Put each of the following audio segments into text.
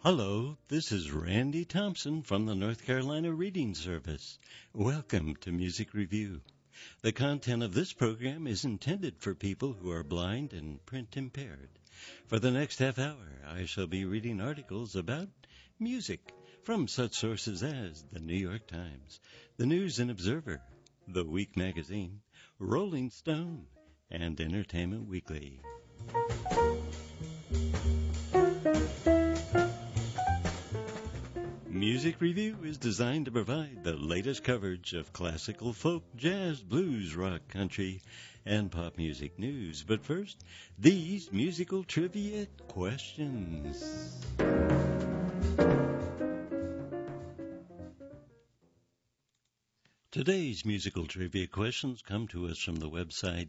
Hello, this is Randy Thompson from the North Carolina Reading Service. Welcome to Music Review. The content of this program is intended for people who are blind and print impaired. For the next half hour, I shall be reading articles about music from such sources as the New York Times, the News and Observer, The Week Magazine, Rolling Stone, and Entertainment Weekly. Music Review is designed to provide the latest coverage of classical, folk, jazz, blues, rock, country, and pop music news. But first, these musical trivia questions. Today's musical trivia questions come to us from the website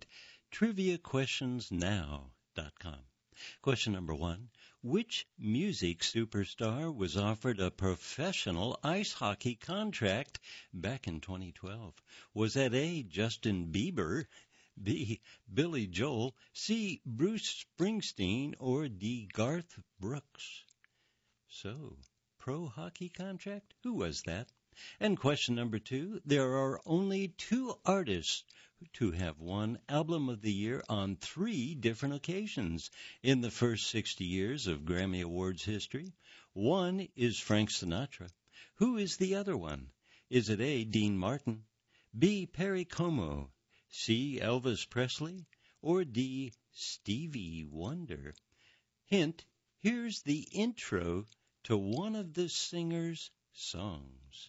triviaquestionsnow.com. Question number 1. Which music superstar was offered a professional ice hockey contract back in 2012? Was that A, Justin Bieber, B, Billy Joel, C, Bruce Springsteen, or D, Garth Brooks? So, pro hockey contract? Who was that? And question number 2, there are only 2 artists to have won Album of the Year on 3 different occasions in the first 60 years of Grammy Awards history. One is Frank Sinatra. Who is the other one? Is it A, Dean Martin, B, Perry Como, C, Elvis Presley, or D, Stevie Wonder? Hint, here's the intro to one of the singer's songs.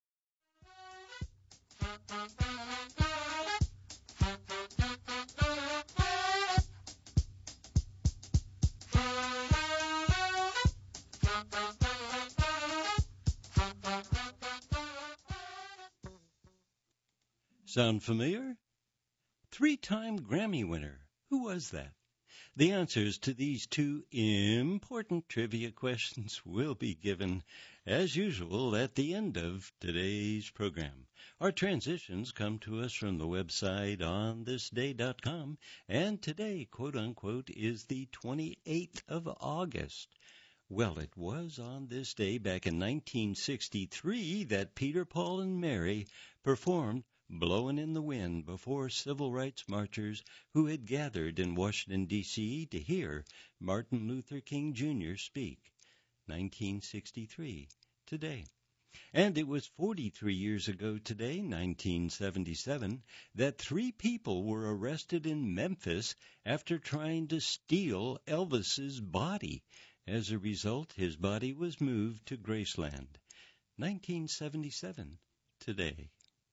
Sound familiar? 3-time Grammy winner. Who was that? The answers to these 2 important trivia questions will be given, as usual, at the end of today's program. Our transitions come to us from the website onthisday.com, and today, quote-unquote, is the 28th of August. Well, it was on this day back in 1963 that Peter, Paul, and Mary performed Blowin' in the Wind before civil rights marchers who had gathered in Washington, D.C. to hear Martin Luther King Jr. speak. 1963, today. And it was 43 years ago today, 1977, that 3 people were arrested in Memphis after trying to steal Elvis's body. As a result, his body was moved to Graceland. 1977, today.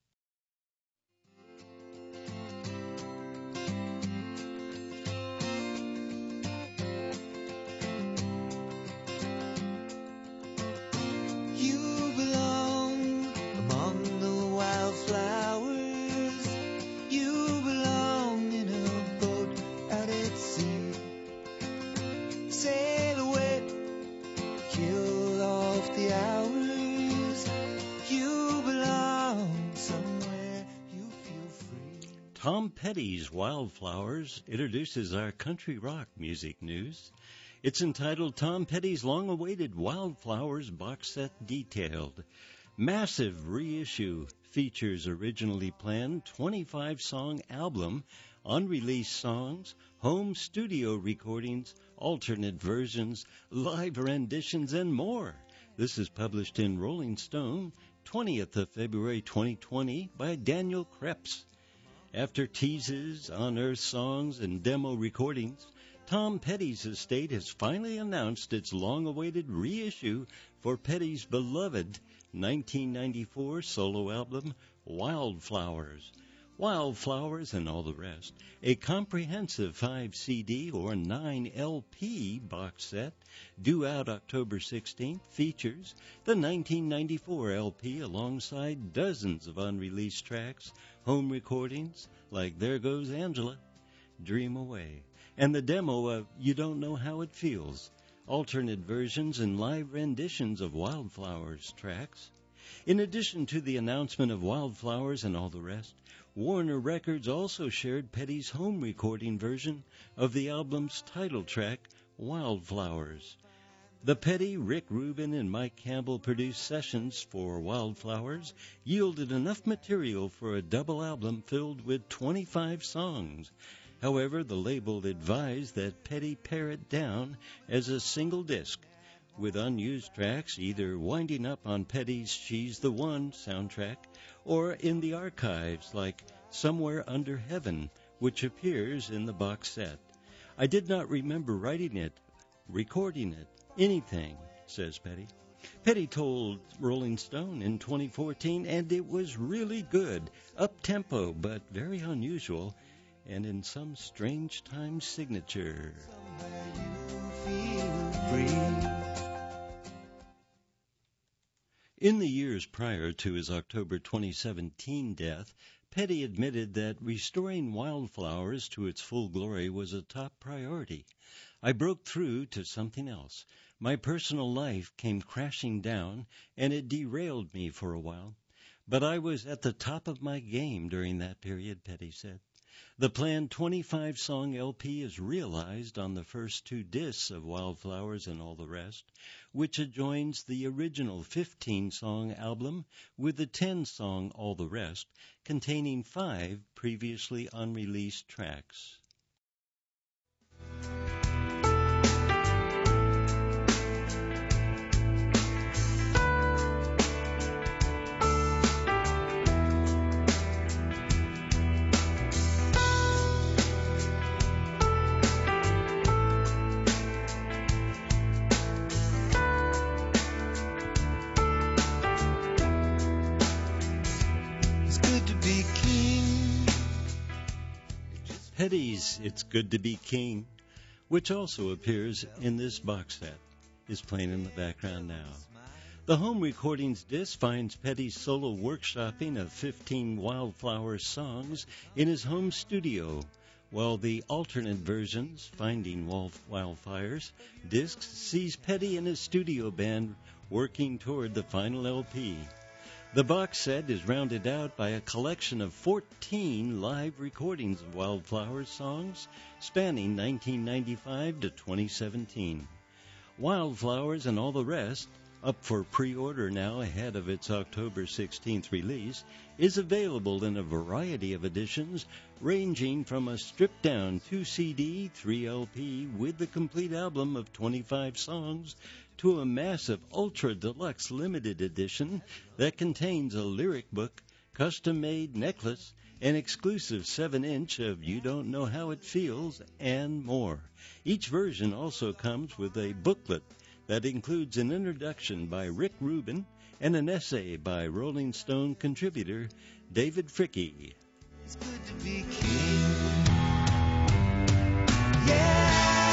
Tom Petty's Wildflowers introduces our country rock music news. It's entitled Tom Petty's Long-Awaited Wildflowers Box Set Detailed. Massive reissue features originally planned 25-song album, unreleased songs, home studio recordings, alternate versions, live renditions, and more. This is published in Rolling Stone, 20th of February 2020 by Daniel Krebs. After teases, unearthed songs, and demo recordings, Tom Petty's estate has finally announced its long-awaited reissue for Petty's beloved 1994 solo album, Wildflowers. Wildflowers and All the Rest, a comprehensive 5-CD or 9-LP box set due out October 16th, features the 1994 LP alongside dozens of unreleased tracks, home recordings like There Goes Angela, Dream Away, and the demo of You Don't Know How It Feels, alternate versions and live renditions of Wildflowers tracks. In addition to the announcement of Wildflowers and All the Rest, Warner Records also shared Petty's home recording version of the album's title track, Wildflowers. The Petty, Rick Rubin, and Mike Campbell produced sessions for Wildflowers yielded enough material for a double album filled with 25 songs. However, the label advised that Petty pare it down as a single disc, with unused tracks either winding up on Petty's She's the One soundtrack or in the archives like Somewhere Under Heaven, which appears in the box set. I did not remember writing it, recording it, anything, says Petty. Petty told Rolling Stone in 2014, and it was really good, up-tempo, but very unusual, and in some strange time signature. In the years prior to his October 2017 death, Petty admitted that restoring Wildflowers to its full glory was a top priority. I broke through to something else. My personal life came crashing down, and it derailed me for a while. But I was at the top of my game during that period, Petty said. The planned 25-song LP is realized on the first 2 discs of Wildflowers and All the Rest, which adjoins the original 15-song album with the 10-song All the Rest, containing 5 previously unreleased tracks. Petty's It's Good to Be King, which also appears in this box set, is playing in the background now. The home recordings disc finds Petty's solo workshopping of 15 Wildflower songs in his home studio, while the alternate versions, Finding Wildfires, discs sees Petty and his studio band working toward the final LP. The box set is rounded out by a collection of 14 live recordings of Wildflowers songs spanning 1995 to 2017. Wildflowers and All the Rest, up for pre-order now ahead of its October 16th release, is available in a variety of editions ranging from a stripped-down 2-CD, 3-LP with the complete album of 25 songs to a massive ultra-deluxe limited edition that contains a lyric book, custom-made necklace, an exclusive 7-inch of You Don't Know How It Feels, and more. Each version also comes with a booklet that includes an introduction by Rick Rubin and an essay by Rolling Stone contributor David Fricke. It's good to be king. Yeah.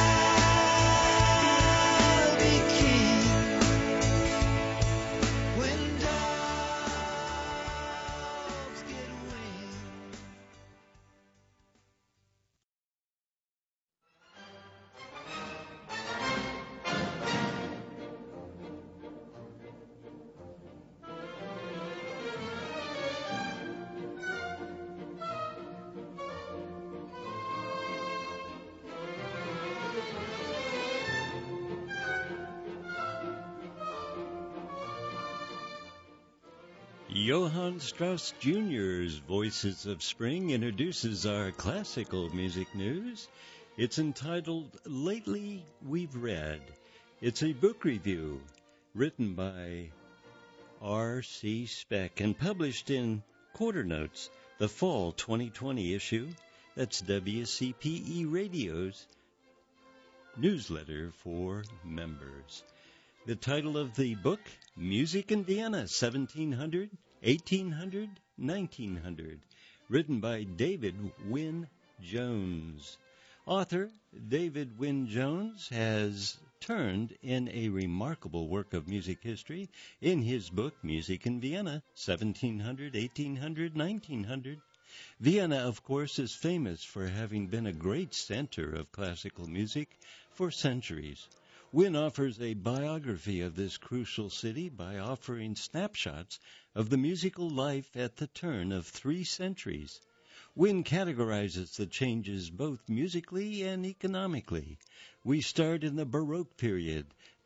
Johann Strauss Jr.'s Voices of Spring introduces our classical music news. It's entitled Lately We've Read. It's a book review written by R.C. Speck and published in Quarter Notes, the fall 2020 issue. That's WCPE Radio's newsletter for members. The title of the book, Music in Vienna, 1700, 1800, 1900, written by David Wynne Jones. Author David Wynne Jones has turned in a remarkable work of music history in his book, Music in Vienna, 1700, 1800, 1900. Vienna, of course, is famous for having been a great center of classical music for centuries. Wynne offers a biography of this crucial city by offering snapshots of the musical life at the turn of 3 centuries. Wynne categorizes the changes both musically and economically. We start in the Baroque period,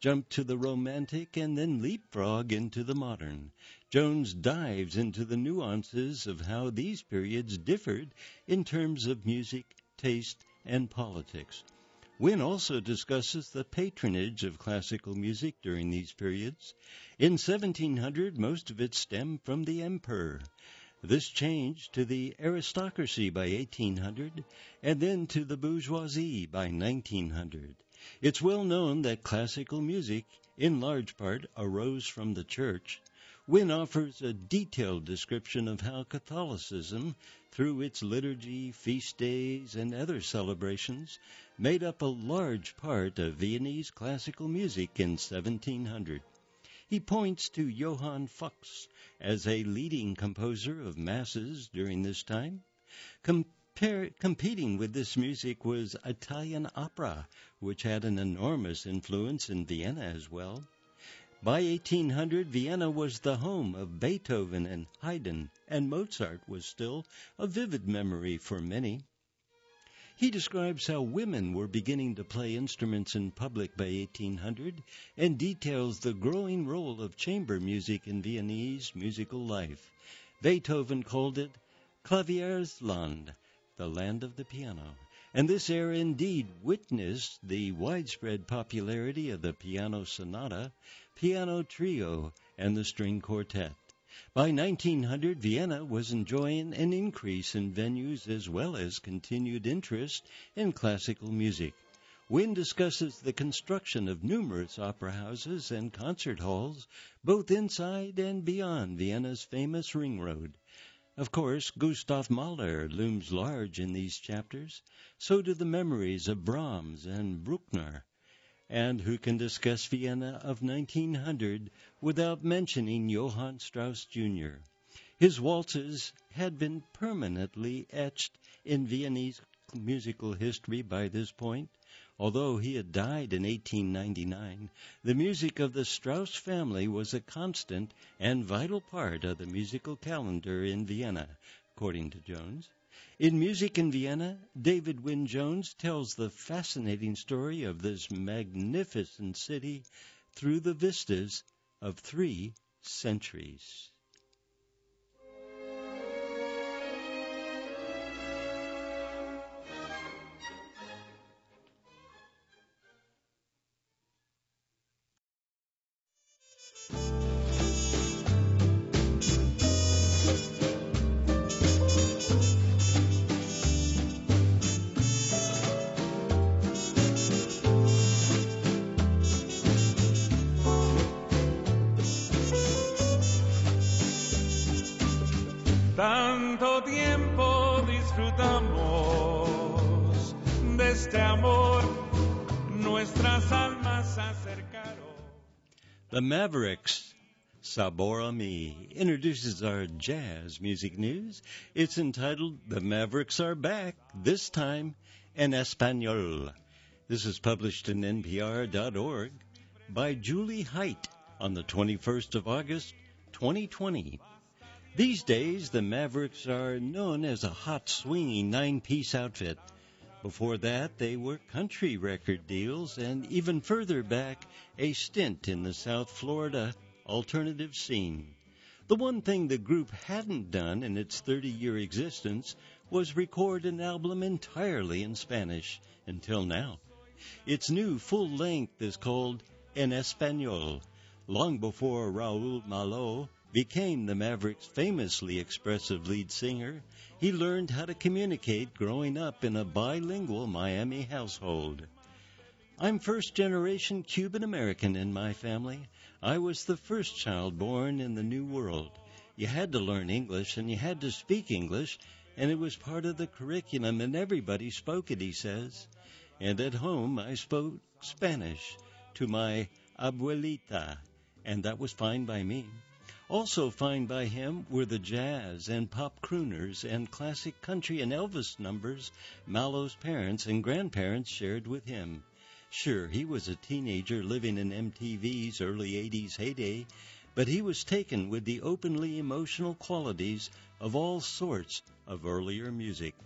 jump to the romantic and then leapfrog into the modern. Jones dives into the nuances of how these periods differed in terms of music, taste, and politics. Wynne also discusses the patronage of classical music during these periods. In 1700, most of it stemmed from the emperor. This changed to the aristocracy by 1800, and then to the bourgeoisie by 1900. It's well known that classical music, in large part, arose from the church. Wynne offers a detailed description of how Catholicism, through its liturgy, feast days, and other celebrations, made up a large part of Viennese classical music in 1700. He points to Johann Fuchs as a leading composer of masses during this time. Competing with this music was Italian opera, which had an enormous influence in Vienna as well. By 1800, Vienna was the home of Beethoven and Haydn, and Mozart was still a vivid memory for many. He describes how women were beginning to play instruments in public by 1800 and details the growing role of chamber music in Viennese musical life. Beethoven called it Klaviersland, the land of the piano, and this era indeed witnessed the widespread popularity of the piano sonata, piano trio, and the string quartet. By 1900, Vienna was enjoying an increase in venues as well as continued interest in classical music. Wynne discusses the construction of numerous opera houses and concert halls, both inside and beyond Vienna's famous Ring Road. Of course, Gustav Mahler looms large in these chapters. So do the memories of Brahms and Bruckner. And who can discuss Vienna of 1900 without mentioning Johann Strauss Jr.? His waltzes had been permanently etched in Viennese musical history by this point. Although he had died in 1899, the music of the Strauss family was a constant and vital part of the musical calendar in Vienna, according to Jones. In Music in Vienna, David Wynne Jones tells the fascinating story of this magnificent city through the vistas of 3 centuries. Tanto tiempo disfrutamos de este amor, nuestras almas acercaron. The Mavericks, Sabor a Me, introduces our jazz music news. It's entitled The Mavericks Are Back, this time in Espanol. This is published in NPR.org by Julie Height on the 21st of August, 2020. These days, the Mavericks are known as a hot, swinging 9-piece outfit. Before that, they were country record deals, and even further back, a stint in the South Florida alternative scene. The one thing the group hadn't done in its 30-year existence was record an album entirely in Spanish, until now. Its new full length is called En Español. Long before Raúl Malo became the Mavericks' famously expressive lead singer, he learned how to communicate growing up in a bilingual Miami household. I'm first-generation Cuban-American in my family. I was the first child born in the New World. You had to learn English, and you had to speak English, and it was part of the curriculum, and everybody spoke it, he says. And at home, I spoke Spanish to my abuelita, and that was fine by me. Also fine by him were the jazz and pop crooners and classic country and Elvis numbers Malo's parents and grandparents shared with him. Sure, he was a teenager living in MTV's early 80s heyday, but he was taken with the openly emotional qualities of all sorts of earlier music.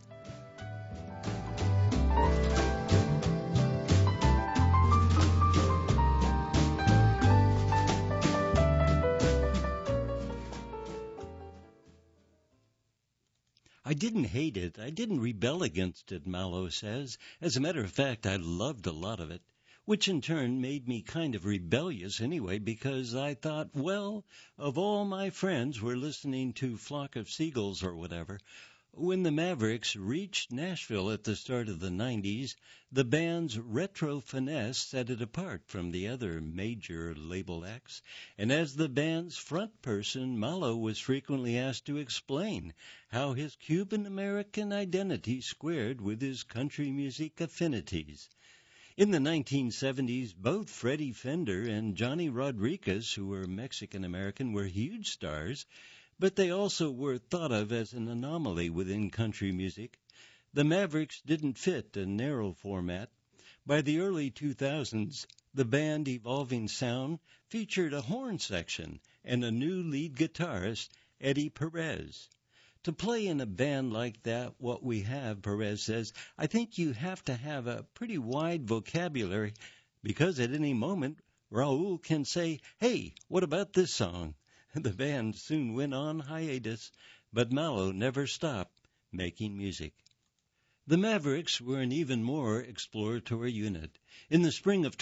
I didn't hate it. I didn't rebel against it, Mallow says. As a matter of fact, I loved a lot of it, which in turn made me kind of rebellious anyway, because I thought, well, of all my friends were listening to Flock of Seagulls or whatever. When the Mavericks reached Nashville at the start of the 90s, the band's retro finesse set it apart from the other major label acts, and as the band's front person, Mallow was frequently asked to explain how his Cuban-American identity squared with his country music affinities. In the 1970s, both Freddie Fender and Johnny Rodriguez, who were Mexican-American, were huge stars, but they also were thought of as an anomaly within country music. The Mavericks didn't fit a narrow format. By the early 2000s, the band evolving sound featured a horn section and a new lead guitarist, Eddie Perez. To play in a band like that, what we have, Perez says, I think you have to have a pretty wide vocabulary, because at any moment, Raul can say, hey, what about this song? The band soon went on hiatus, but Mallow never stopped making music. The Mavericks were an even more exploratory unit. In the spring of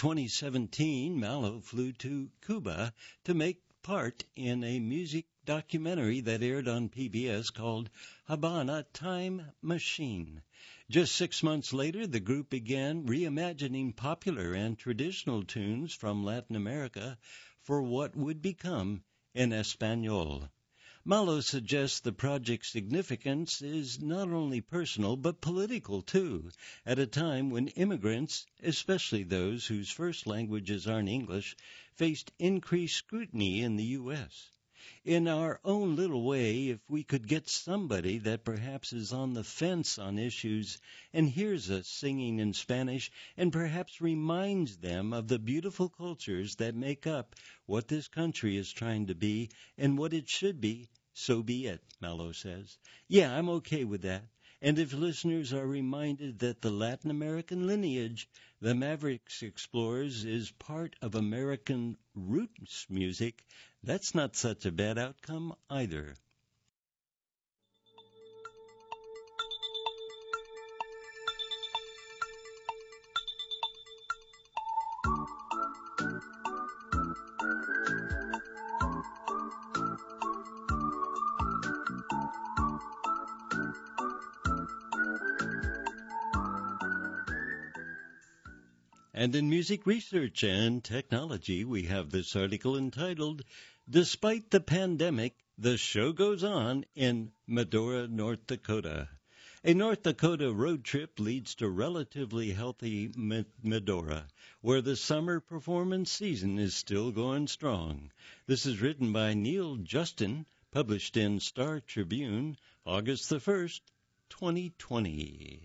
2017, Mallow flew to Cuba to make part in a music documentary that aired on PBS called Habana Time Machine. Just 6 months later, the group began reimagining popular and traditional tunes from Latin America for what would become in Espanol. Mallow suggests the project's significance is not only personal but political too, at a time when immigrants, especially those whose first languages aren't English, faced increased scrutiny in the U.S. In our own little way, if we could get somebody that perhaps is on the fence on issues and hears us singing in Spanish and perhaps reminds them of the beautiful cultures that make up what this country is trying to be and what it should be, so be it, Mallow says. Yeah, I'm okay with that. And if listeners are reminded that the Latin American lineage the Mavericks explores is part of American roots music, that's not such a bad outcome either. And in music research and technology, we have this article entitled, Despite the Pandemic, the Show Goes On in Medora, North Dakota. A North Dakota road trip leads to relatively healthy Medora, where the summer performance season is still going strong. This is written by Neil Justin, published in Star Tribune, August the 1st, 2020.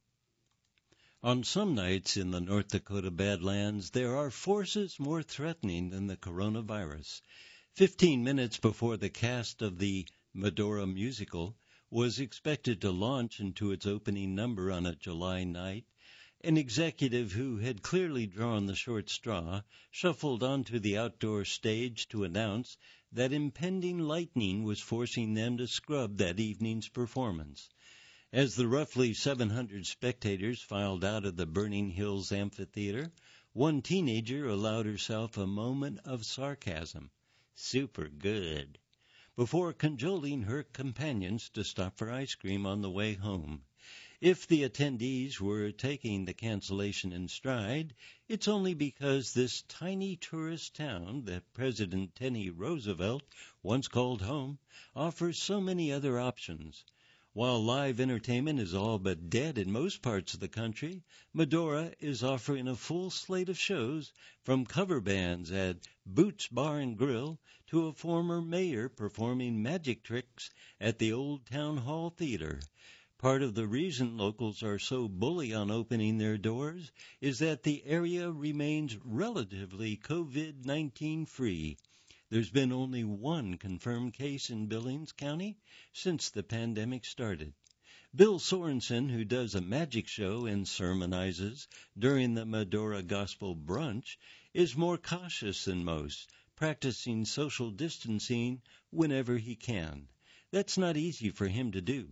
On some nights in the North Dakota Badlands, there are forces more threatening than the coronavirus. 15 minutes before the cast of the Medora musical was expected to launch into its opening number on a July night, an executive who had clearly drawn the short straw shuffled onto the outdoor stage to announce that impending lightning was forcing them to scrub that evening's performance. As the roughly 700 spectators filed out of the Burning Hills Amphitheater, one teenager allowed herself a moment of sarcasm. Super good. Before cajoling her companions to stop for ice cream on the way home. If the attendees were taking the cancellation in stride, it's only because this tiny tourist town that President Teddy Roosevelt once called home offers so many other options. While live entertainment is all but dead in most parts of the country, Medora is offering a full slate of shows, from cover bands at Boots Bar and Grill to a former mayor performing magic tricks at the Old Town Hall Theater. Part of the reason locals are so bully on opening their doors is that the area remains relatively COVID-19 free. There's been only one confirmed case in Billings County since the pandemic started. Bill Sorensen, who does a magic show and sermonizes during the Medora Gospel Brunch, is more cautious than most, practicing social distancing whenever he can. That's not easy for him to do.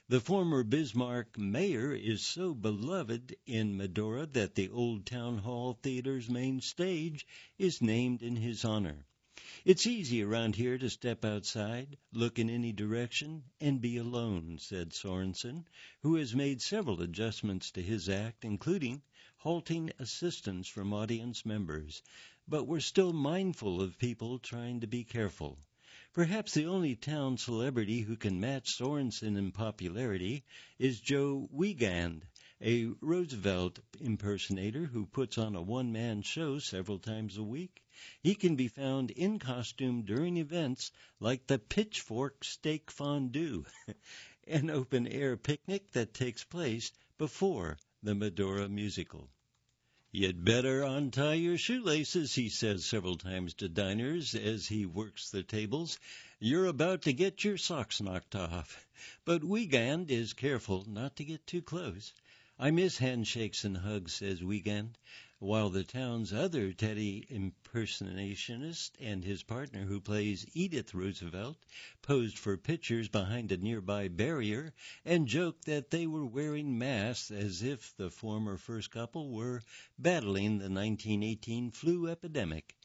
The former Bismarck mayor is so beloved in Medora that the old Town Hall Theater's main stage is named in his honor. It's easy around here to step outside, look in any direction, and be alone, said Sorensen, who has made several adjustments to his act, including halting assistance from audience members. But we're still mindful of people trying to be careful. Perhaps the only town celebrity who can match Sorensen in popularity is Joe Wiegand, a Roosevelt impersonator who puts on a one-man show several times a week. He can be found in costume during events like the Pitchfork Steak Fondue, an open-air picnic that takes place before the Medora musical. You'd better untie your shoelaces, he says several times to diners as he works the tables. You're about to get your socks knocked off. But Wiegand is careful not to get too close. I miss handshakes and hugs, says Wiegand, while the town's other Teddy impersonationist and his partner, who plays Edith Roosevelt, posed for pictures behind a nearby barrier and joked that they were wearing masks as if the former first couple were battling the 1918 flu epidemic.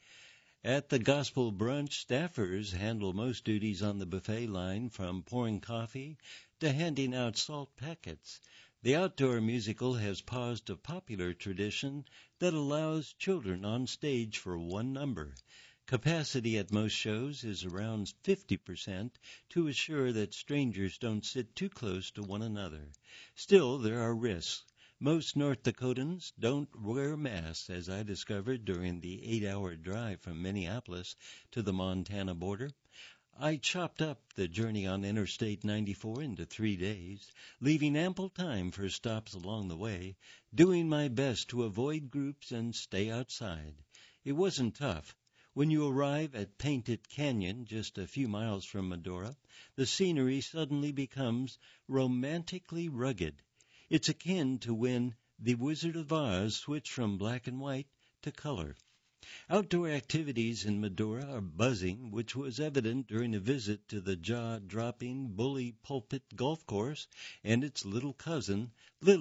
At the Gospel Brunch, staffers handle most duties on the buffet line, from pouring coffee to handing out salt packets. The outdoor musical has paused a popular tradition that allows children on stage for one number. Capacity at most shows is around 50% to assure that strangers don't sit too close to one another. Still, there are risks. Most North Dakotans don't wear masks, as I discovered during the 8-hour drive from Minneapolis to the Montana border. I chopped up the journey on Interstate 94 into 3 days, leaving ample time for stops along the way, doing my best to avoid groups and stay outside. It wasn't tough. When you arrive at Painted Canyon, just a few miles from Medora, the scenery suddenly becomes romantically rugged. It's akin to when The Wizard of Oz switched from black and white to color. Outdoor activities in Medora are buzzing, which was evident during a visit to the jaw-dropping Bully Pulpit Golf Course and its little cousin,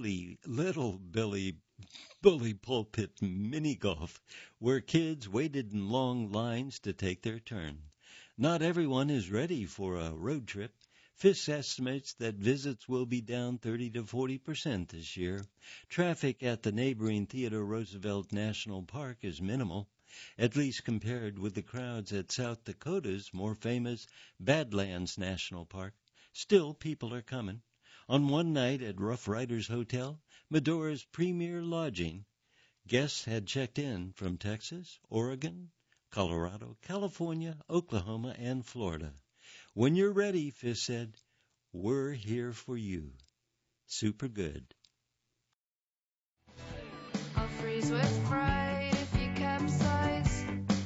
Little Billy Bully Pulpit Mini Golf, where kids waited in long lines to take their turn. Not everyone is ready for a road trip. FIS estimates that visits will be down 30 to 40% this year. Traffic at the neighboring Theodore Roosevelt National Park is minimal, at least compared with the crowds at South Dakota's more famous Badlands National Park. Still, people are coming. On one night at Rough Riders Hotel, Medora's premier lodging, guests had checked in from Texas, Oregon, Colorado, California, Oklahoma, and Florida. When you're ready, FIS said, we're here for you. Super good. I'll freeze with pride if you capsize,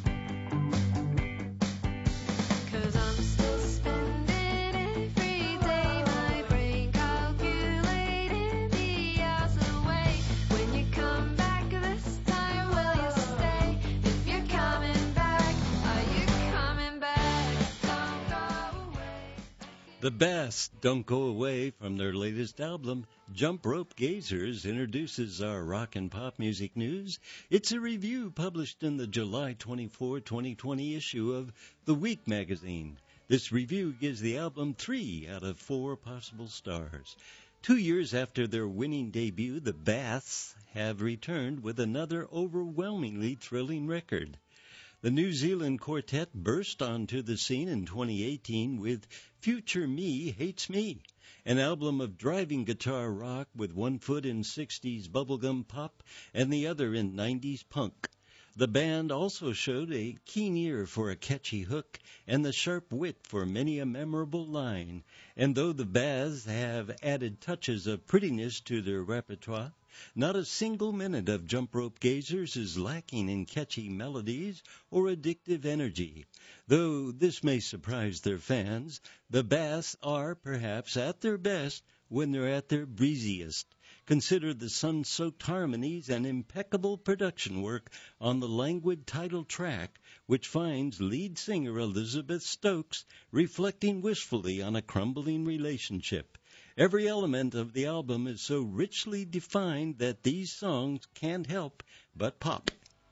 'cause I'm still spending every day my brain calculating the hours away. When you come back this time, will you stay? If you're coming back, are you coming back? Don't go away. The Bass Don't Go Away from their latest album, Jump Rope Gazers, introduces our rock and pop music news. It's a review published in the July 24, 2020 issue of The Week magazine. This review gives the album 3 out of 4 possible stars. 2 years after their winning debut, the Baths have returned with another overwhelmingly thrilling record. The New Zealand quartet burst onto the scene in 2018 with Future Me Hates Me, an album of driving guitar rock with one foot in 60s bubblegum pop and the other in 90s punk. The band also showed a keen ear for a catchy hook and the sharp wit for many a memorable line. And though the Baths have added touches of prettiness to their repertoire, not a single minute of Jump Rope Gazers is lacking in catchy melodies or addictive energy. Though this may surprise their fans, the Baths are perhaps at their best when they're at their breeziest. Consider the sun-soaked harmonies and impeccable production work on the languid title track, which finds lead singer Elizabeth Stokes reflecting wistfully on a crumbling relationship. Every element of the album is so richly defined that these songs can't help but pop.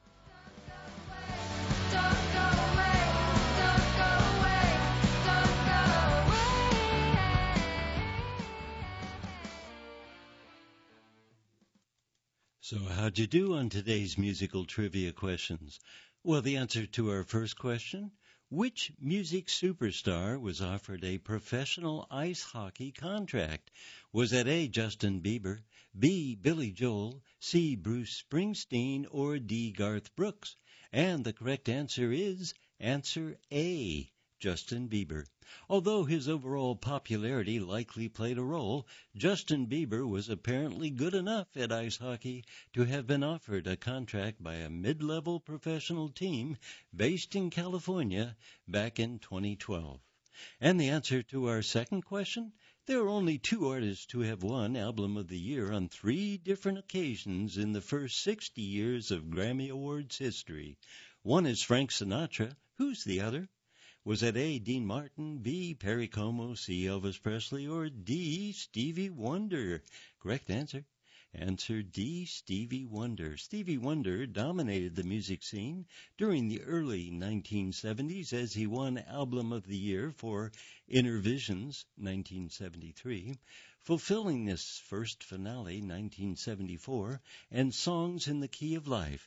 Don't go away, don't go away, don't go away. So how'd you do on today's musical trivia questions? Well, the answer to our first question: which music superstar was offered a professional ice hockey contract? Was it A, Justin Bieber, B, Billy Joel, C, Bruce Springsteen, or D, Garth Brooks? And the correct answer is answer A, Justin Bieber. Although his overall popularity likely played a role, Justin Bieber was apparently good enough at ice hockey to have been offered a contract by a mid-level professional team based in California back in 2012. And the answer to our second question: there are only two artists who have won Album of the Year on 3 different occasions in the first 60 years of Grammy Awards history. One is Frank Sinatra. Who's the other? Was it A, Dean Martin, B, Perry Como, C, Elvis Presley, or D, Stevie Wonder? Correct answer. Answer D, Stevie Wonder. Stevie Wonder dominated the music scene during the early 1970s as he won Album of the Year for Inner Visions, 1973, Fulfilling This First Finale, 1974, and Songs in the Key of Life,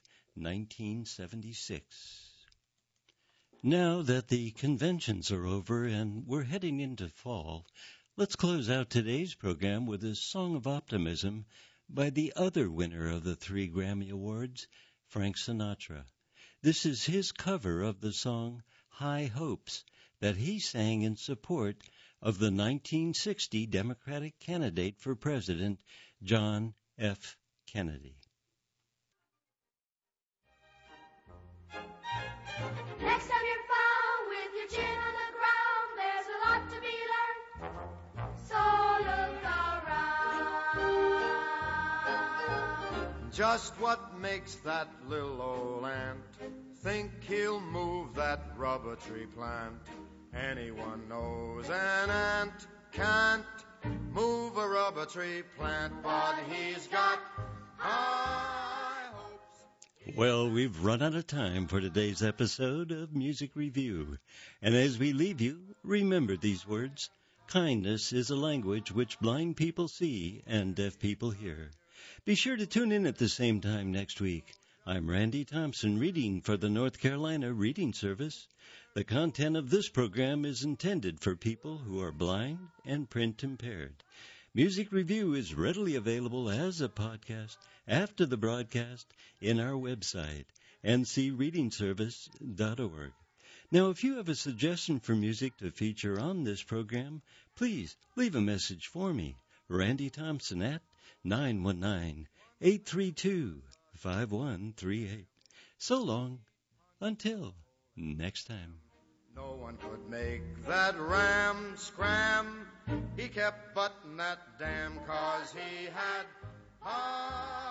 1976. Now that the conventions are over and we're heading into fall, let's close out today's program with a song of optimism by the other winner of the 3 Grammy Awards, Frank Sinatra. This is his cover of the song High Hopes that he sang in support of the 1960 Democratic candidate for president, John F. Kennedy. Next time you're found with your chin on the ground, there's a lot to be learned. So look around. Just what makes that little old ant think he'll move that rubber tree plant? Anyone knows an ant can't move a rubber tree plant, but he's got high hopes. Well, we've run out of time for today's episode of Music Review. And as we leave you, remember these words: kindness is a language which blind people see and deaf people hear. Be sure to tune in at the same time next week. I'm Randy Thompson, reading for the North Carolina Reading Service. The content of this program is intended for people who are blind and print impaired. Music Review is readily available as a podcast after the broadcast in our website, ncreadingservice.org. Now, if you have a suggestion for music to feature on this program, please leave a message for me, Randy Thompson, at 919-832-5138. So long, until next time. No one could make that ram scram. He kept butting that dam 'cause he had high